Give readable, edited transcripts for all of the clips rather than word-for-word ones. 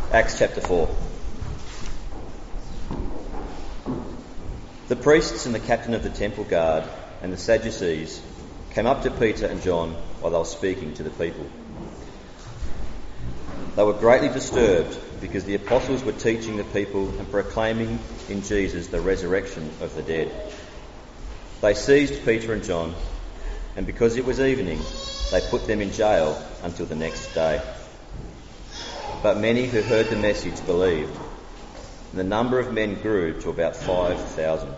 Acts chapter 4. The priests and the captain of the temple guard and the Sadducees came up to Peter and John while they were speaking to the people. They were greatly disturbed because the apostles were teaching the people and proclaiming in Jesus the resurrection of the dead. They seized Peter and John, and because it was evening, they put them in jail until the next day. But many who heard the message believed, and the number of men grew to about 5,000.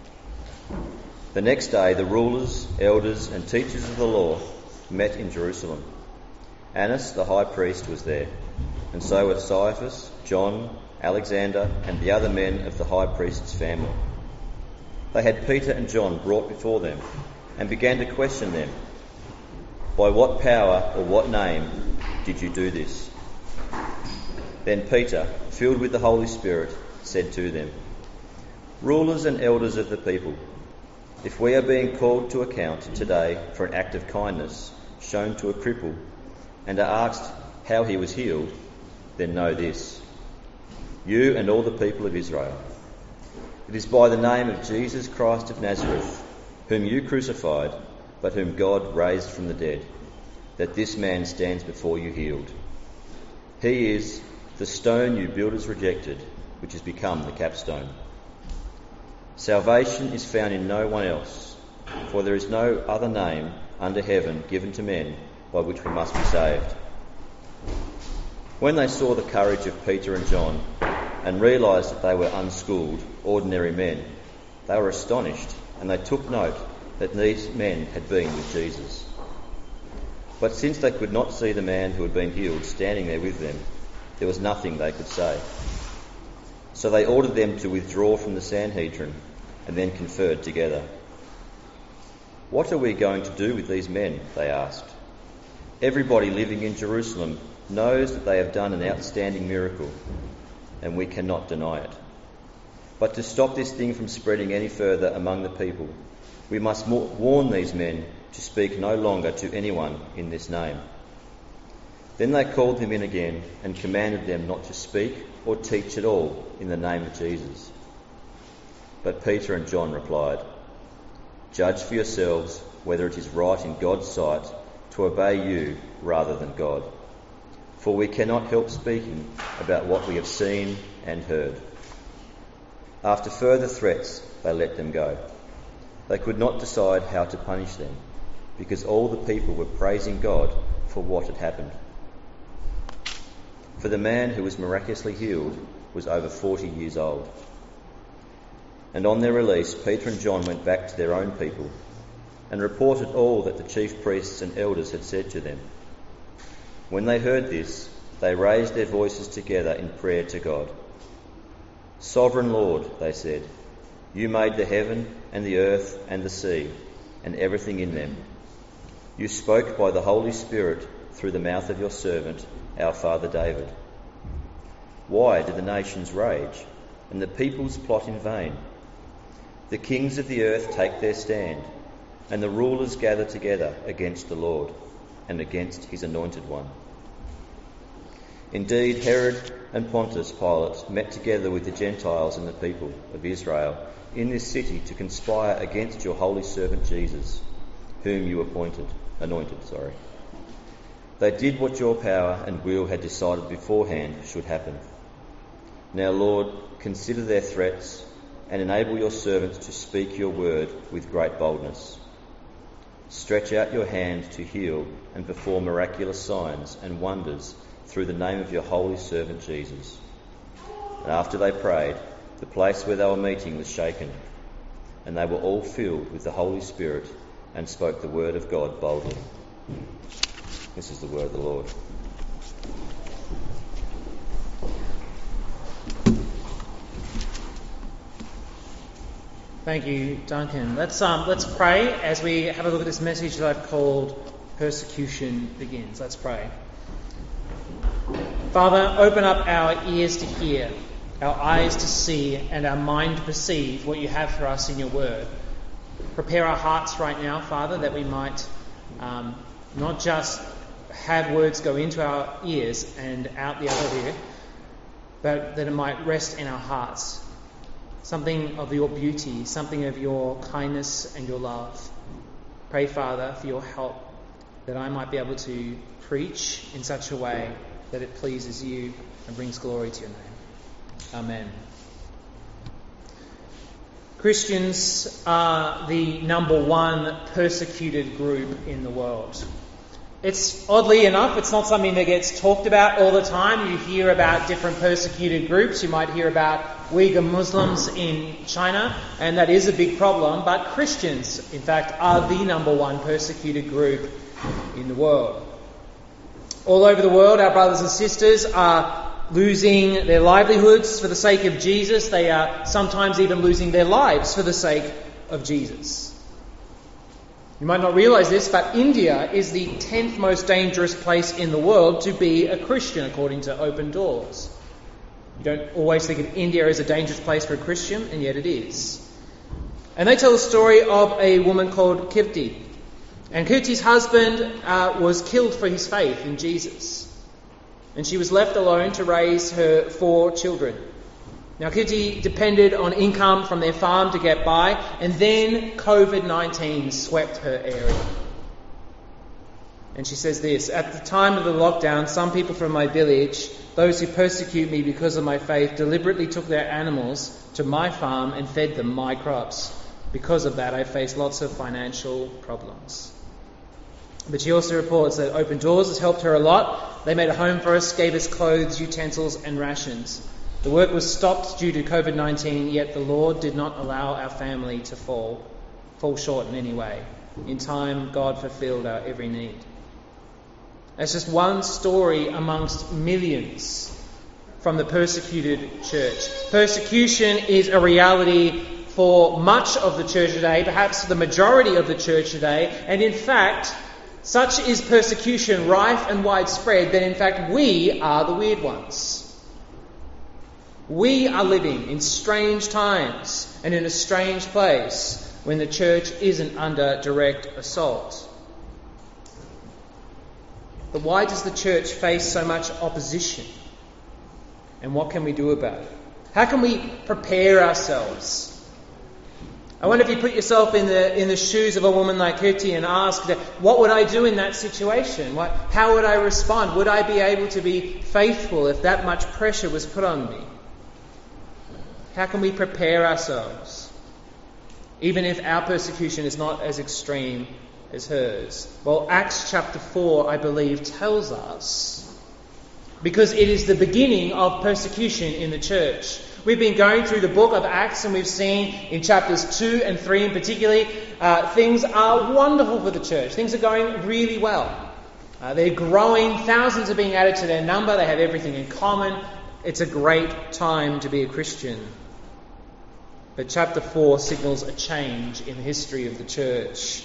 The next day the rulers, elders and teachers of the law met in Jerusalem. Annas the high priest was there, and so were Caiaphas, John, Alexander and the other men of the high priest's family. They had Peter and John brought before them and began to question them. By what power or what name did you do this? Then Peter, filled with the Holy Spirit, said to them, Rulers and elders of the people, if we are being called to account today for an act of kindness shown to a cripple and are asked how he was healed, then know this, you and all the people of Israel. It is by the name of Jesus Christ of Nazareth, whom you crucified, but whom God raised from the dead, that this man stands before you healed. He is the stone you builders rejected, which has become the capstone. Salvation is found in no one else, for there is no other name under heaven given to men by which we must be saved. When they saw the courage of Peter and John and realised that they were unschooled, ordinary men, they were astonished, and they took note that these men had been with Jesus. But since they could not see the man who had been healed standing there with them, there was nothing they could say. So they ordered them to withdraw from the Sanhedrin and then conferred together. What are we going to do with these men? They asked. Everybody living in Jerusalem knows that they have done an outstanding miracle, and we cannot deny it. But to stop this thing from spreading any further among the people, we must warn these men to speak no longer to anyone in this name. Then they called them in again and commanded them not to speak or teach at all in the name of Jesus. But Peter and John replied, Judge for yourselves whether it is right in God's sight to obey you rather than God. For we cannot help speaking about what we have seen and heard. After further threats, they let them go. They could not decide how to punish them, because all the people were praising God for what had happened. For the man who was miraculously healed was over 40 years old. And on their release, Peter and John went back to their own people and reported all that the chief priests and elders had said to them. When they heard this, they raised their voices together in prayer to God. Sovereign Lord, they said, you made the heaven and the earth and the sea and everything in them. You spoke by the Holy Spirit through the mouth of your servant, our father David. Why do the nations rage and the peoples plot in vain? The kings of the earth take their stand, and the rulers gather together against the Lord and against his anointed one. Indeed, Herod and Pontius Pilate met together with the Gentiles and the people of Israel in this city to conspire against your holy servant Jesus, whom you anointed. They did what your power and will had decided beforehand should happen. Now, Lord, consider their threats and enable your servants to speak your word with great boldness. Stretch out your hand to heal and perform miraculous signs and wonders through the name of your holy servant Jesus. And after they prayed, the place where they were meeting was shaken, and they were all filled with the Holy Spirit and spoke the word of God boldly. This is the word of the Lord. Thank you, Duncan. Let's pray as we have a look at this message that I've called Persecution Begins. Let's pray. Father, open up our ears to hear, our eyes to see, and our mind to perceive what you have for us in your word. Prepare our hearts right now, Father, that we might not just have words go into our ears and out the other ear, but that it might rest in our hearts. Something of your beauty, something of your kindness and your love. Pray, Father, for your help, that I might be able to preach in such a way that it pleases you and brings glory to your name. Amen. Christians are the number one persecuted group in the world. It's, oddly enough, it's not something that gets talked about all the time. You hear about different persecuted groups. You might hear about Uyghur Muslims in China, and that is a big problem. But Christians, in fact, are the number one persecuted group in the world. All over the world, our brothers and sisters are losing their livelihoods for the sake of Jesus. They are sometimes even losing their lives for the sake of Jesus. You might not realise this, but India is the 10th most dangerous place in the world to be a Christian, according to Open Doors. You don't always think of India as a dangerous place for a Christian, and yet it is. And they tell the story of a woman called Kirti. And Kirti's husband was killed for his faith in Jesus. And she was left alone to raise her 4 children. Now, Kirti depended on income from their farm to get by, and then COVID-19 swept her area. And she says this: "At the time of the lockdown, some people from my village, those who persecute me because of my faith, deliberately took their animals to my farm and fed them my crops. Because of that, I faced lots of financial problems." But she also reports that Open Doors has helped her a lot. They made a home for us, gave us clothes, utensils and rations. The work was stopped due to COVID-19, yet the Lord did not allow our family to fall short in any way. In time, God fulfilled our every need. That's just one story amongst millions from the persecuted church. Persecution is a reality for much of the church today, perhaps the majority of the church today, and in fact, such is persecution rife and widespread that in fact we are the weird ones. We are living in strange times and in a strange place when the church isn't under direct assault. But why does the church face so much opposition? And what can we do about it? How can we prepare ourselves? I wonder if you put yourself in the shoes of a woman like Kirti and ask, what would I do in that situation? How would I respond? Would I be able to be faithful if that much pressure was put on me? How can we prepare ourselves, even if our persecution is not as extreme as hers? Well, Acts chapter 4, I believe, tells us, because it is the beginning of persecution in the church. We've been going through the book of Acts and we've seen in chapters 2 and 3 in particular, things are wonderful for the church. Things are going really well. They're growing. Thousands are being added to their number. They have everything in common. It's a great time to be a Christian. But chapter 4 signals a change in the history of the church.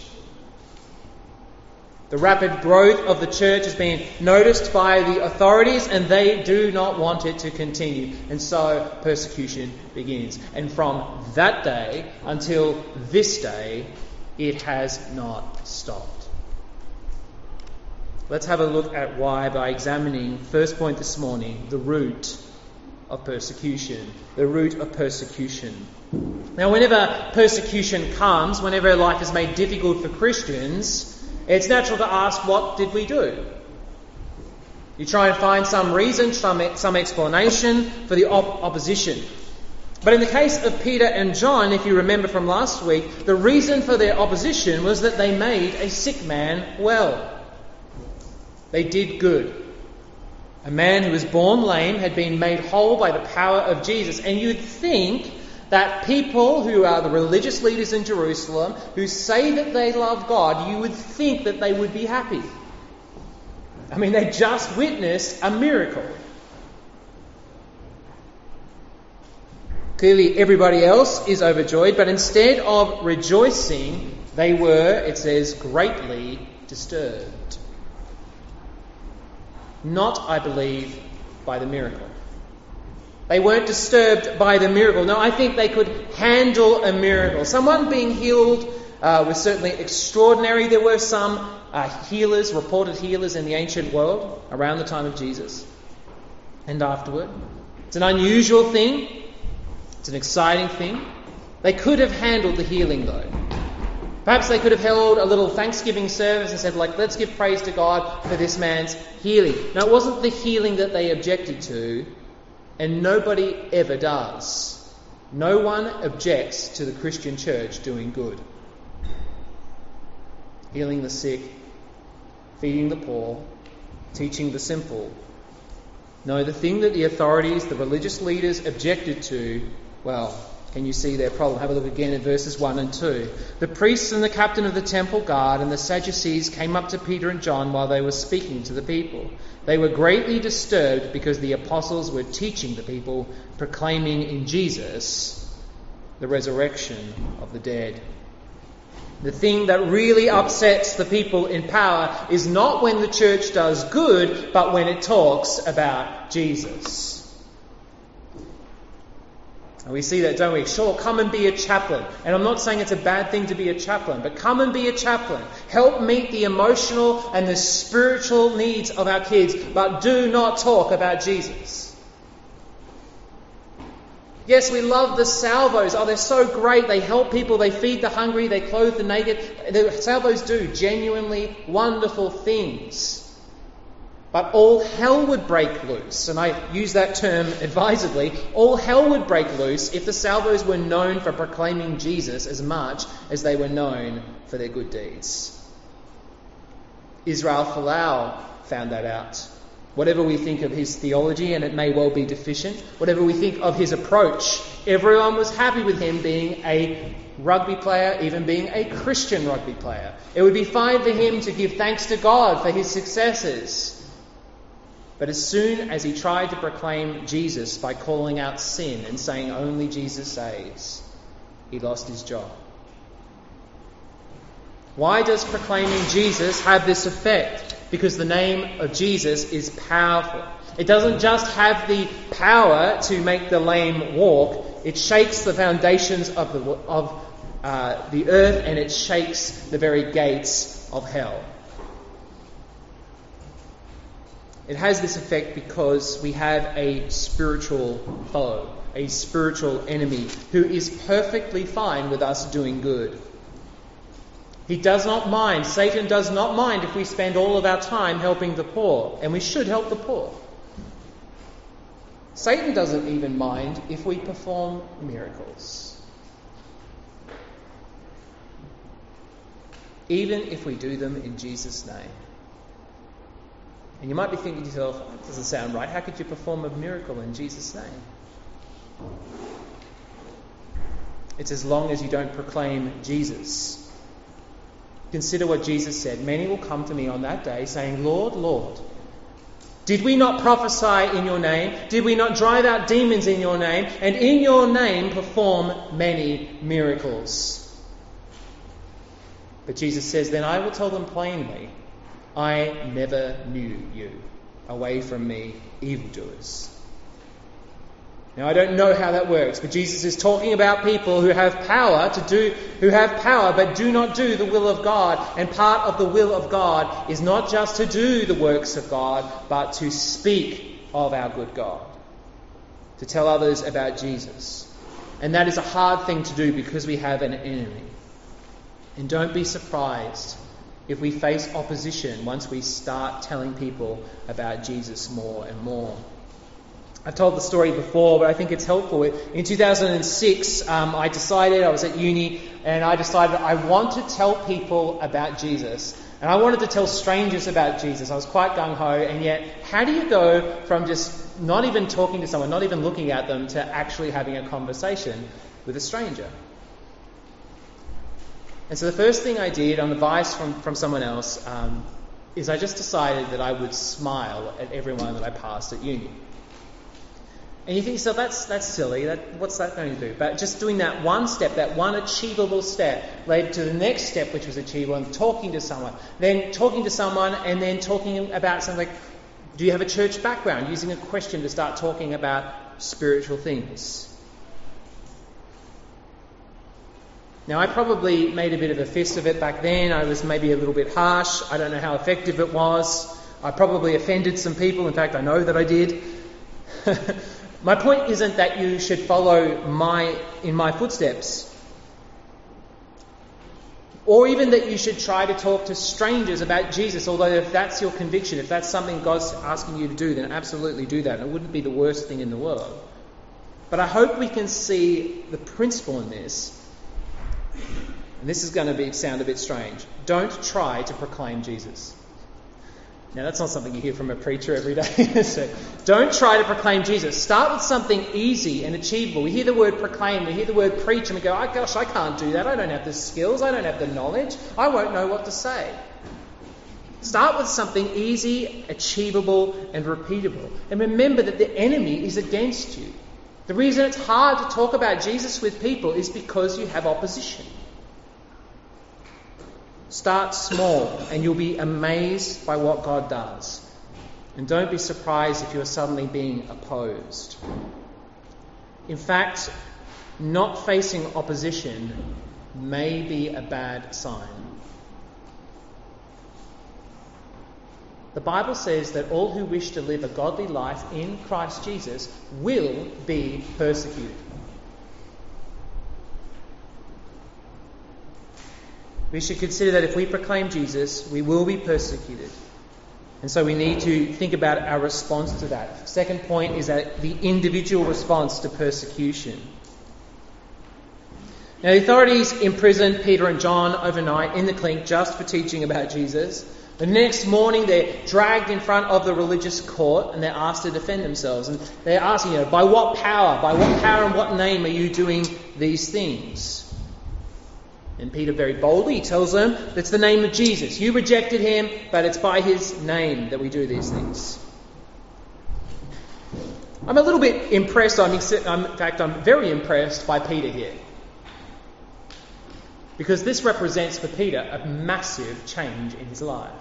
The rapid growth of the church has been noticed by the authorities and they do not want it to continue. And so persecution begins. And from that day until this day, it has not stopped. Let's have a look at why by examining, first point this morning, the root of persecution. The root of persecution. Now, whenever persecution comes, whenever life is made difficult for Christians, it's natural to ask, what did we do? You try and find some reason, some explanation for the opposition. But in the case of Peter and John, if you remember from last week, the reason for their opposition was that they made a sick man well. They did good. A man who was born lame had been made whole by the power of Jesus. And you'd think that people who are the religious leaders in Jerusalem, who say that they love God, you would think that they would be happy. I mean, they just witnessed a miracle. Clearly, everybody else is overjoyed, but instead of rejoicing, they were, it says, greatly disturbed. Not, I believe, by the miracle. They weren't disturbed by the miracle. No, I think they could handle a miracle. Someone being healed was certainly extraordinary. There were some reported healers in the ancient world around the time of Jesus and afterward. It's an unusual thing. It's an exciting thing. They could have handled the healing though. Perhaps they could have held a little Thanksgiving service and said, let's give praise to God for this man's healing. Now, it wasn't the healing that they objected to, and nobody ever does. No one objects to the Christian church doing good. Healing the sick, feeding the poor, teaching the simple. No, the thing that the authorities, the religious leaders objected to, well, can you see their problem? Have a look again at verses 1 and 2. The priests and the captain of the temple guard and the Sadducees came up to Peter and John while they were speaking to the people. They were greatly disturbed because the apostles were teaching the people, proclaiming in Jesus the resurrection of the dead. The thing that really upsets the people in power is not when the church does good, but when it talks about Jesus. And we see that, don't we? Sure, come and be a chaplain. And I'm not saying it's a bad thing to be a chaplain, but come and be a chaplain. Help meet the emotional and the spiritual needs of our kids, but do not talk about Jesus. Yes, we love the salvos. Oh, they're so great. They help people. They feed the hungry. They clothe the naked. The salvos do genuinely wonderful things. But all hell would break loose, and I use that term advisedly, all hell would break loose if the salvos were known for proclaiming Jesus as much as they were known for their good deeds. Israel Folau found that out. Whatever we think of his theology, and it may well be deficient, whatever we think of his approach, everyone was happy with him being a rugby player, even being a Christian rugby player. It would be fine for him to give thanks to God for his successes. But as soon as he tried to proclaim Jesus by calling out sin and saying only Jesus saves, he lost his job. Why does proclaiming Jesus have this effect? Because the name of Jesus is powerful. It doesn't just have the power to make the lame walk, it shakes the foundations of the earth, and it shakes the very gates of hell. It has this effect because we have a spiritual foe, a spiritual enemy, who is perfectly fine with us doing good. He does not mind, Satan does not mind if we spend all of our time helping the poor, and we should help the poor. Satan doesn't even mind if we perform miracles. Even if we do them in Jesus' name. And you might be thinking to yourself, that doesn't sound right. How could you perform a miracle in Jesus' name? It's as long as you don't proclaim Jesus. Consider what Jesus said. Many will come to me on that day saying, Lord, Lord, did we not prophesy in your name? Did we not drive out demons in your name? And in your name perform many miracles? But Jesus says, then I will tell them plainly, I never knew you. Away from me, evildoers. Now, I don't know how that works, but Jesus is talking about people who have power but do not do the will of God. And part of the will of God is not just to do the works of God, but to speak of our good God, to tell others about Jesus. And that is a hard thing to do because we have an enemy. And don't be surprised if we face opposition once we start telling people about Jesus more and more. I've told the story before, but I think it's helpful. In 2006, I was at uni, and I decided I want to tell people about Jesus. And I wanted to tell strangers about Jesus. I was quite gung-ho, and yet, how do you go from just not even talking to someone, not even looking at them, to actually having a conversation with a stranger? And so the first thing I did, on advice from someone else, is I just decided that I would smile at everyone that I passed at uni. And you think, so that's silly, what's that going to do? But just doing that one step, that one achievable step, led to the next step, which was achievable, and talking to someone. Then talking to someone, and then talking about something like, do you have a church background? Using a question to start talking about spiritual things. Now, I probably made a bit of a fist of it back then. I was maybe a little bit harsh. I don't know how effective it was. I probably offended some people. In fact, I know that I did. My point isn't that you should follow in my footsteps, or even that you should try to talk to strangers about Jesus, although if that's your conviction, if that's something God's asking you to do, then absolutely do that. It wouldn't be the worst thing in the world. But I hope we can see the principle in this. And this is going to sound a bit strange. Don't try to proclaim Jesus. Now, that's not something you hear from a preacher every day. So, don't try to proclaim Jesus. Start with something easy and achievable. We hear the word proclaim, we hear the word preach, and we go, oh gosh, I can't do that. I don't have the skills. I don't have the knowledge. I won't know what to say. Start with something easy, achievable, and repeatable. And remember that the enemy is against you. The reason it's hard to talk about Jesus with people is because you have opposition. Start small and you'll be amazed by what God does. And don't be surprised if you're suddenly being opposed. In fact, not facing opposition may be a bad sign. The Bible says that all who wish to live a godly life in Christ Jesus will be persecuted. We should consider that if we proclaim Jesus, we will be persecuted. And so we need to think about our response to that. Second point is that the individual response to persecution. Now, the authorities imprisoned Peter and John overnight in the clink just for teaching about Jesus. The next morning, they're dragged in front of the religious court and they're asked to defend themselves. And they're asking, by what power? By what power and what name are you doing these things? And Peter very boldly tells them, it's the name of Jesus. You rejected him, but it's by his name that we do these things. I'm a little bit impressed. In fact, I'm very impressed by Peter here. Because this represents for Peter a massive change in his life.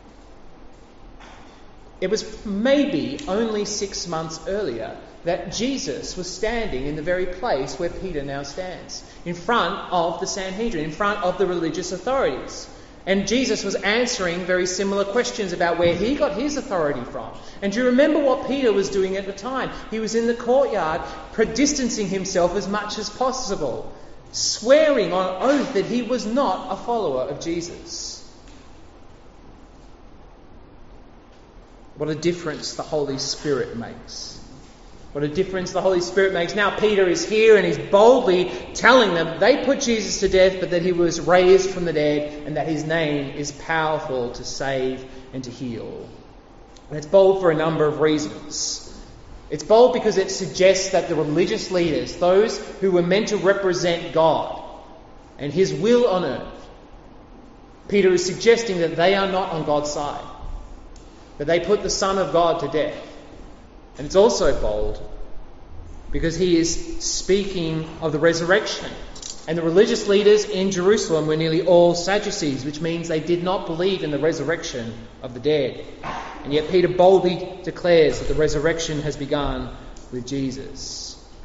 It was maybe only 6 months earlier that Jesus was standing in the very place where Peter now stands, in front of the Sanhedrin, in front of the religious authorities. And Jesus was answering very similar questions about where he got his authority from. And do you remember what Peter was doing at the time? He was in the courtyard, distancing himself as much as possible, swearing on oath that he was not a follower of Jesus. What a difference the Holy Spirit makes. What a difference the Holy Spirit makes. Now Peter is here and he's boldly telling them they put Jesus to death, but that he was raised from the dead and that his name is powerful to save and to heal. And it's bold for a number of reasons. It's bold because it suggests that the religious leaders, those who were meant to represent God and his will on earth, Peter is suggesting that they are not on God's side, that they put the Son of God to death. And it's also bold because he is speaking of the resurrection. And the religious leaders in Jerusalem were nearly all Sadducees, which means they did not believe in the resurrection of the dead. And yet Peter boldly declares that the resurrection has begun with Jesus.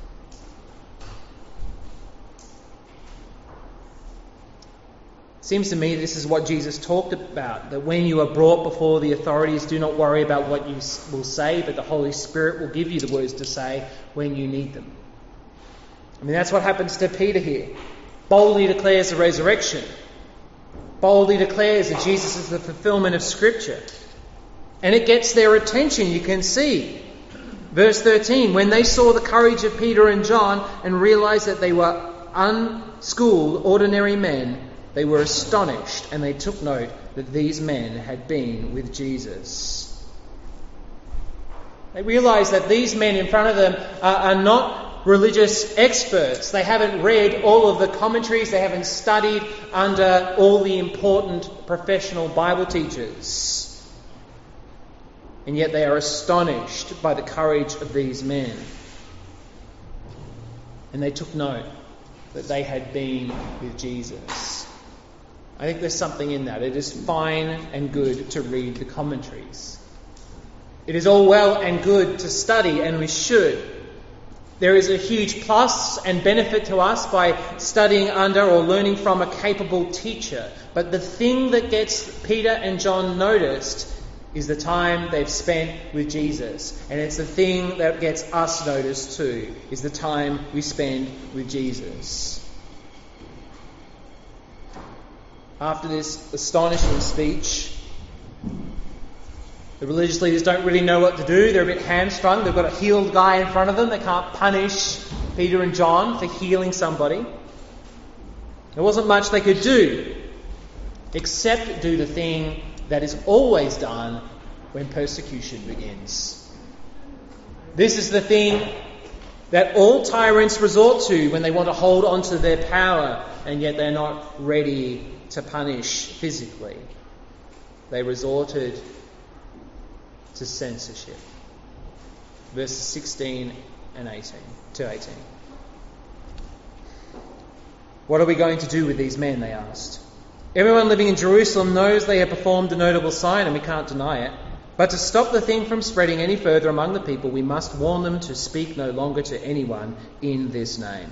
Seems to me this is what Jesus talked about, that when you are brought before the authorities, do not worry about what you will say, but the Holy Spirit will give you the words to say when you need them. I mean, that's what happens to Peter here. Boldly declares the resurrection. Boldly declares that Jesus is the fulfillment of Scripture. And it gets their attention, you can see. Verse 13, when they saw the courage of Peter and John and realized that they were unschooled, ordinary men, they were astonished and they took note that these men had been with Jesus. They realized that these men in front of them are not religious experts. They haven't read all of the commentaries. They haven't studied under all the important professional Bible teachers. And yet they are astonished by the courage of these men. And they took note that they had been with Jesus. I think there's something in that. It is fine and good to read the commentaries. It is all well and good to study, and we should. There is a huge plus and benefit to us by studying under or learning from a capable teacher. But the thing that gets Peter and John noticed is the time they've spent with Jesus. And it's the thing that gets us noticed too, is the time we spend with Jesus. After this astonishing speech, the religious leaders don't really know what to do. They're a bit hamstrung. They've got a healed guy in front of them. They can't punish Peter and John for healing somebody. There wasn't much they could do except do the thing that is always done when persecution begins. This is the thing that all tyrants resort to when they want to hold on to their power, and yet they're not ready to punish physically. They resorted to censorship. Verses 16 and 18 to 18. What are we going to do with these men, they asked. Everyone living in Jerusalem knows they have performed a notable sign, and we can't deny it. But to stop the thing from spreading any further among the people, we must warn them to speak no longer to anyone in this name.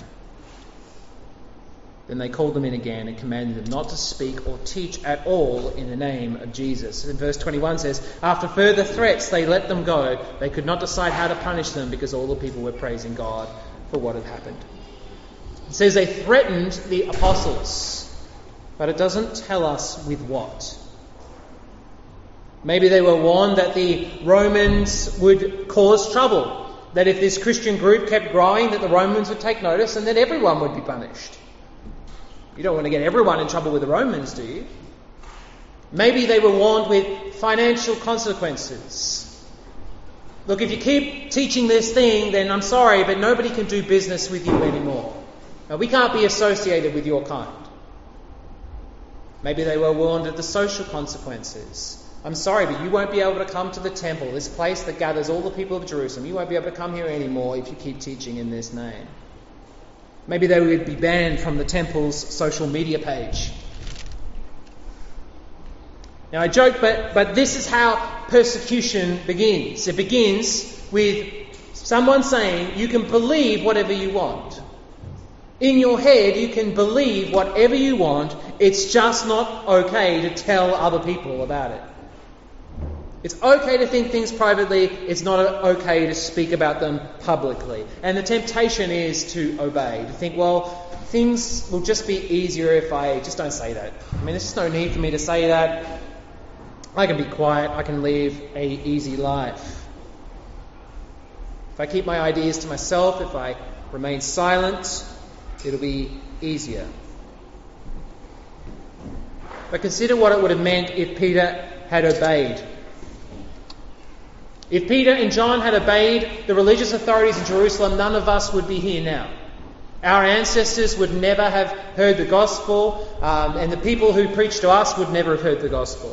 Then they called them in again and commanded them not to speak or teach at all in the name of Jesus. And verse 21 says, after further threats, they let them go. They could not decide how to punish them because all the people were praising God for what had happened. It says they threatened the apostles, but it doesn't tell us with what. Maybe they were warned that the Romans would cause trouble, that if this Christian group kept growing, that the Romans would take notice and that everyone would be punished. You don't want to get everyone in trouble with the Romans, do you? Maybe they were warned with financial consequences. Look, if you keep teaching this thing, then I'm sorry, but nobody can do business with you anymore. Now, we can't be associated with your kind. Maybe they were warned of the social consequences. I'm sorry, but you won't be able to come to the temple, this place that gathers all the people of Jerusalem. You won't be able to come here anymore if you keep teaching in this name. Maybe they would be banned from the temple's social media page. Now I joke, but this is how persecution begins. It begins with someone saying you can believe whatever you want. In your head you can believe whatever you want. It's just not okay to tell other people about it. It's okay to think things privately. It's not okay to speak about them publicly. And the temptation is to obey, to think, well, things will just be easier if I just don't say that. I mean, there's just no need for me to say that. I can be quiet. I can live a easy life. If I keep my ideas to myself, if I remain silent, it'll be easier. But consider what it would have meant if Peter had obeyed. If Peter and John had obeyed the religious authorities in Jerusalem, none of us would be here now. Our ancestors would never have heard the gospel, and the people who preached to us would never have heard the gospel.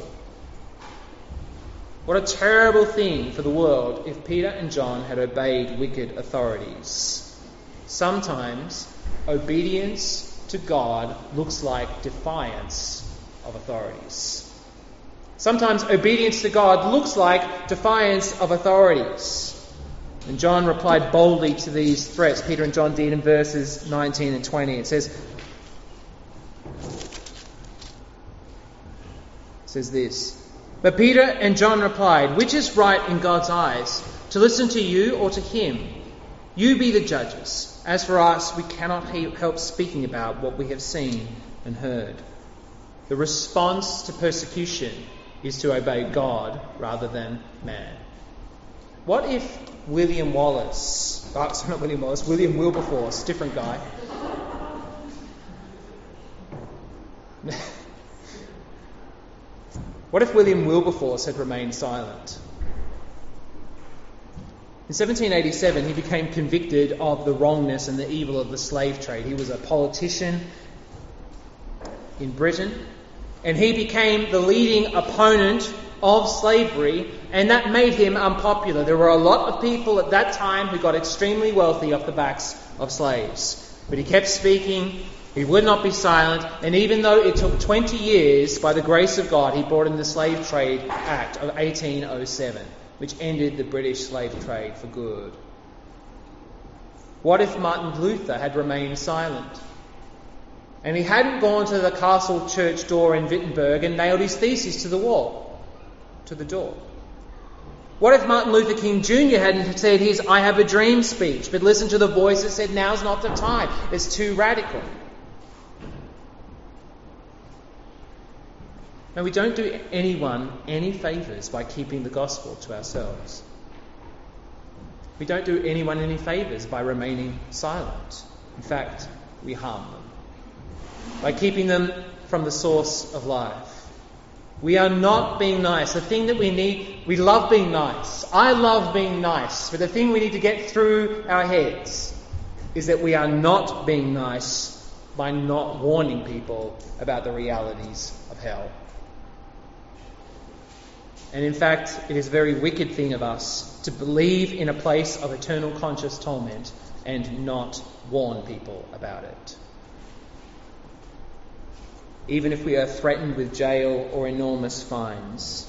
What a terrible thing for the world if Peter and John had obeyed wicked authorities. Sometimes obedience to God looks like defiance of authorities. Sometimes obedience to God looks like defiance of authorities. And John replied boldly to these threats. Peter and John did in verses 19 and 20. It says this. But Peter and John replied, which is right in God's eyes, to listen to you or to him? You be the judges. As for us, we cannot help speaking about what we have seen and heard. The response to persecution is to obey God rather than man. What if William Wilberforce, different guy. What if William Wilberforce had remained silent? In 1787, he became convicted of the wrongness and the evil of the slave trade. He was a politician in Britain, and he became the leading opponent of slavery, and that made him unpopular. There were a lot of people at that time who got extremely wealthy off the backs of slaves. But he kept speaking, he would not be silent, and even though it took 20 years, by the grace of God, he brought in the Slave Trade Act of 1807, which ended the British slave trade for good. What if Martin Luther had remained silent? And he hadn't gone to the castle church door in Wittenberg and nailed his thesis to the wall, to the door. What if Martin Luther King Jr. hadn't said his "I have a dream" speech, but listened to the voice that said now's not the time, it's too radical? Now, we don't do anyone any favours by keeping the gospel to ourselves. We don't do anyone any favours by remaining silent. In fact, we harm them by keeping them from the source of life. We are not being nice. The thing that we need, we love being nice. I love being nice. But the thing we need to get through our heads is that we are not being nice by not warning people about the realities of hell. And in fact, it is a very wicked thing of us to believe in a place of eternal conscious torment and not warn people about it. Even if we are threatened with jail or enormous fines,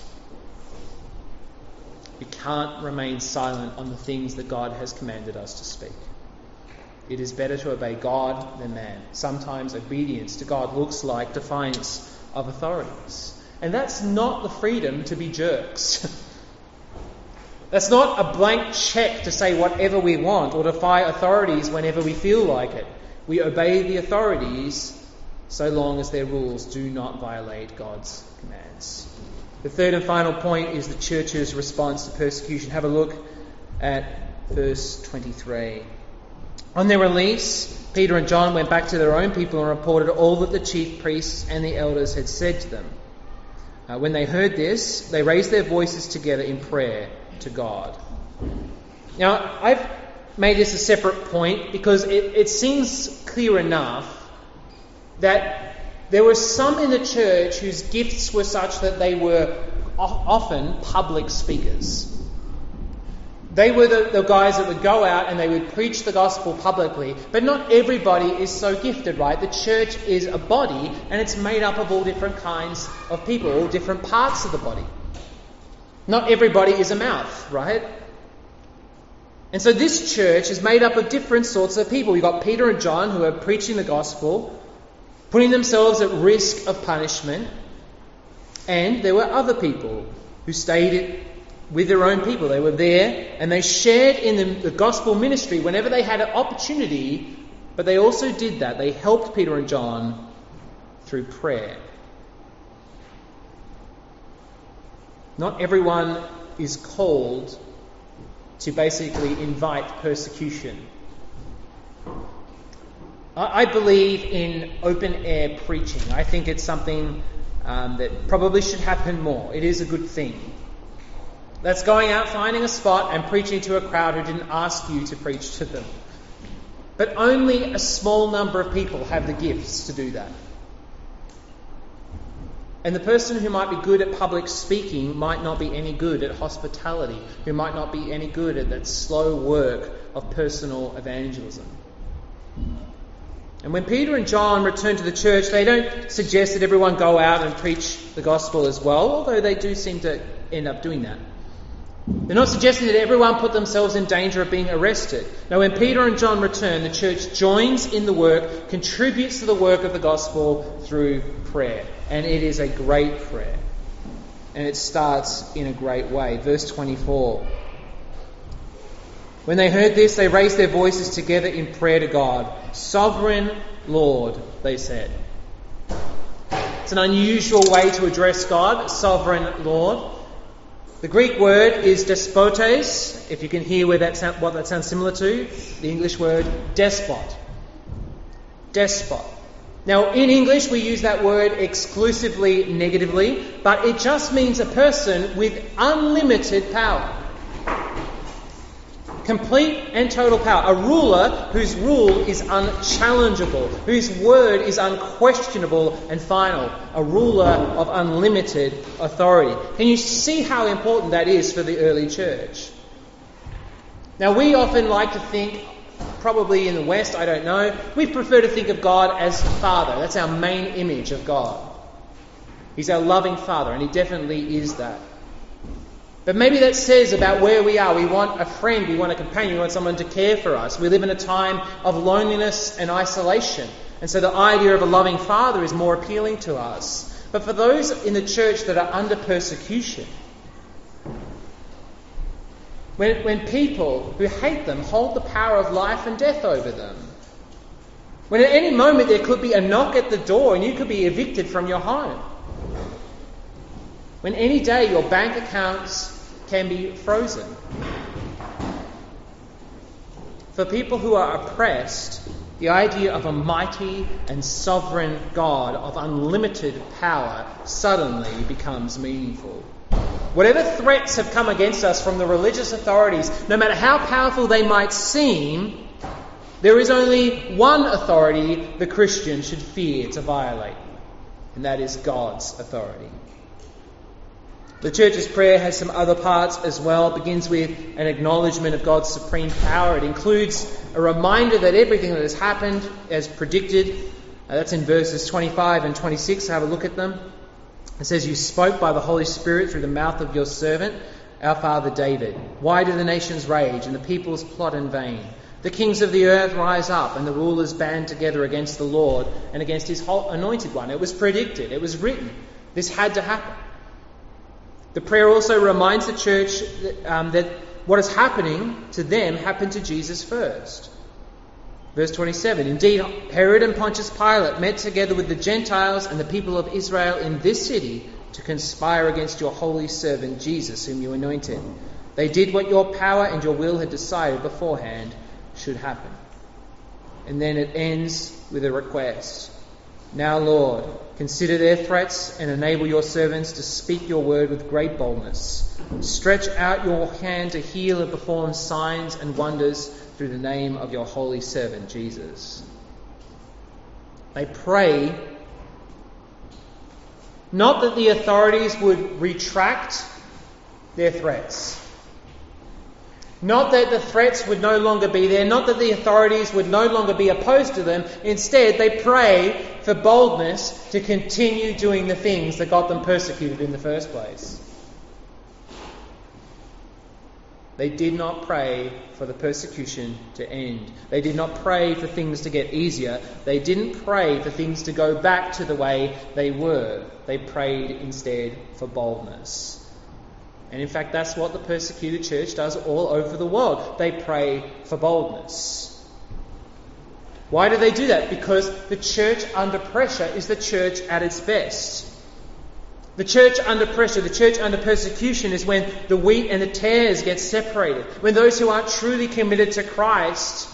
we can't remain silent on the things that God has commanded us to speak. It is better to obey God than man. Sometimes obedience to God looks like defiance of authorities. And that's not the freedom to be jerks. That's not a blank check to say whatever we want or defy authorities whenever we feel like it. We obey the authorities so long as their rules do not violate God's commands. The third and final point is the church's response to persecution. Have a look at verse 23. On their release, Peter and John went back to their own people and reported all that the chief priests and the elders had said to them. When they heard this, they raised their voices together in prayer to God. Now, I've made this a separate point because it seems clear enough that there were some in the church whose gifts were such that they were often public speakers. They were the guys that would go out and they would preach the gospel publicly. But not everybody is so gifted, right? The church is a body and it's made up of all different kinds of people, all different parts of the body. Not everybody is a mouth, right? And so this church is made up of different sorts of people. We've got Peter and John who are preaching the gospel, putting themselves at risk of punishment. And there were other people who stayed with their own people. They were there and they shared in the gospel ministry whenever they had an opportunity, but they also did that. They helped Peter and John through prayer. Not everyone is called to basically invite persecution. I believe in open-air preaching. I think it's something that probably should happen more. It is a good thing. That's going out, finding a spot and preaching to a crowd who didn't ask you to preach to them. But only a small number of people have the gifts to do that. And the person who might be good at public speaking might not be any good at hospitality, who might not be any good at that slow work of personal evangelism. And when Peter and John return to the church, they don't suggest that everyone go out and preach the gospel as well, although they do seem to end up doing that. They're not suggesting that everyone put themselves in danger of being arrested. Now, when Peter and John return, the church joins in the work, contributes to the work of the gospel through prayer. And it is a great prayer. And it starts in a great way. Verse 24. When they heard this, they raised their voices together in prayer to God. Sovereign Lord, they said. It's an unusual way to address God, Sovereign Lord. The Greek word is despotes, if you can hear what that sounds similar to. The English word despot. Despot. Now, in English, we use that word exclusively negatively, but it just means a person with unlimited power. Complete and total power. A ruler whose rule is unchallengeable, whose word is unquestionable and final. A ruler of unlimited authority. Can you see how important that is for the early church? Now, we often like to think, probably in the West, I don't know, we prefer to think of God as Father. That's our main image of God. He's our loving Father, and He definitely is that. But maybe that says about where we are. We want a friend, we want a companion, we want someone to care for us. We live in a time of loneliness and isolation. And so the idea of a loving Father is more appealing to us. But for those in the church that are under persecution, When people who hate them hold the power of life and death over them. When at any moment there could be a knock at the door and you could be evicted from your home. When any day your bank accounts can be frozen. For people who are oppressed, the idea of a mighty and sovereign God of unlimited power suddenly becomes meaningful. Whatever threats have come against us from the religious authorities, no matter how powerful they might seem, there is only one authority the Christian should fear to violate, and that is God's authority. The church's prayer has some other parts as well. It begins with an acknowledgement of God's supreme power. It includes a reminder that everything that has happened as predicted. That's in verses 25 and 26. Have a look at them. It says, "You spoke by the Holy Spirit through the mouth of your servant, our father David. Why do the nations rage and the peoples plot in vain? The kings of the earth rise up and the rulers band together against the Lord and against his anointed one." It was predicted. It was written. This had to happen. The prayer also reminds the church that what is happening to them happened to Jesus first. Verse 27, "Indeed, Herod and Pontius Pilate met together with the Gentiles and the people of Israel in this city to conspire against your holy servant Jesus, whom you anointed. They did what your power and your will had decided beforehand should happen." And then it ends with a request. "Now, Lord, consider their threats and enable your servants to speak your word with great boldness. Stretch out your hand to heal and perform signs and wonders through the name of your holy servant Jesus." They pray not that the authorities would retract their threats. Not that the threats would no longer be there, not that the authorities would no longer be opposed to them. Instead, they pray for boldness to continue doing the things that got them persecuted in the first place. They did not pray for the persecution to end. They did not pray for things to get easier. They didn't pray for things to go back to the way they were. They prayed instead for boldness. And in fact, that's what the persecuted church does all over the world. They pray for boldness. Why do they do that? Because the church under pressure is the church at its best. The church under pressure, the church under persecution is when the wheat and the tares get separated. When those who aren't truly committed to Christ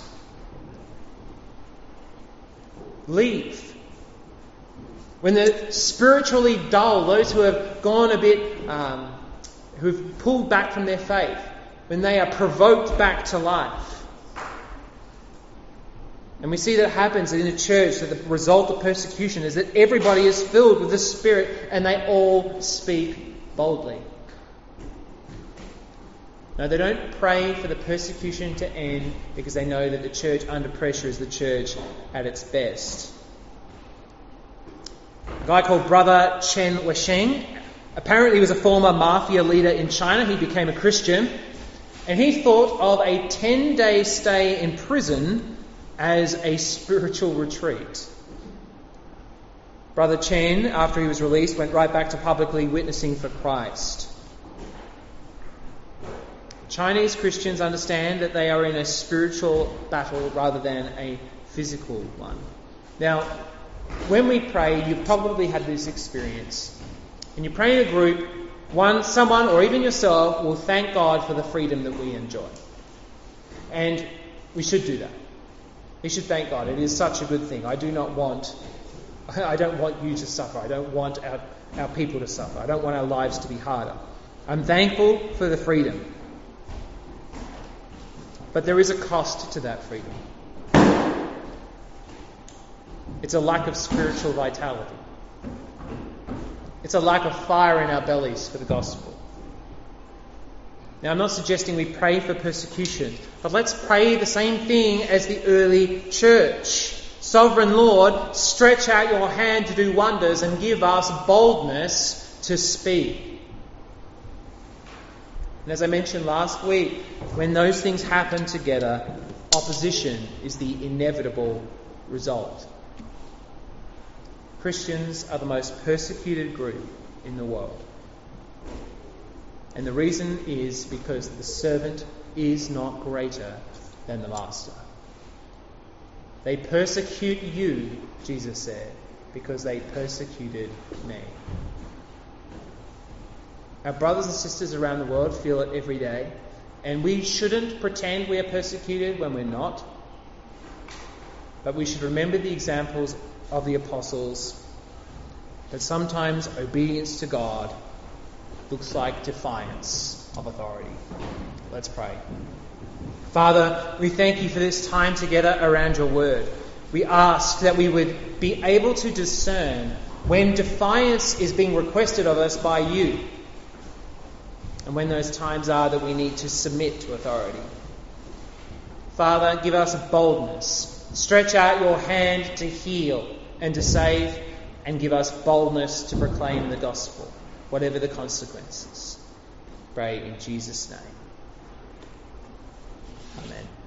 leave. When the spiritually dull, those who have gone a bit, who've pulled back from their faith, when they are provoked back to life. And we see that happens in the church, that the result of persecution is that everybody is filled with the Spirit and they all speak boldly. No, they don't pray for the persecution to end because they know that the church under pressure is the church at its best. A guy called Brother Chen Wesheng apparently was a former mafia leader in China. He became a Christian and he thought of a 10-day stay in prison as a spiritual retreat. Brother Chen, after he was released, went right back to publicly witnessing for Christ. Chinese Christians understand that they are in a spiritual battle rather than a physical one. Now, when we pray, you've probably had this experience. When you pray in a group, someone or even yourself will thank God for the freedom that we enjoy. And we should do that. We should thank God. It is such a good thing. I don't want you to suffer. I don't want our people to suffer. I don't want our lives to be harder. I'm thankful for the freedom. But there is a cost to that freedom. It's a lack of spiritual vitality. It's a lack of fire in our bellies for the gospel. Now, I'm not suggesting we pray for persecution, but let's pray the same thing as the early church. Sovereign Lord, stretch out your hand to do wonders and give us boldness to speak. And as I mentioned last week, when those things happen together, opposition is the inevitable result. Christians are the most persecuted group in the world. And the reason is because the servant is not greater than the master. They persecute you, Jesus said, because they persecuted me. Our brothers and sisters around the world feel it every day, and we shouldn't pretend we are persecuted when we're not. But we should remember the examples of the apostles, that sometimes obedience to God looks like defiance of authority. Let's pray. Father, we thank you for this time together around your word. We ask that we would be able to discern when defiance is being requested of us by you, and when those times are that we need to submit to authority. Father, give us boldness. Stretch out your hand to heal and to save, and give us boldness to proclaim the gospel, whatever the consequences. Pray in Jesus' name. Amen.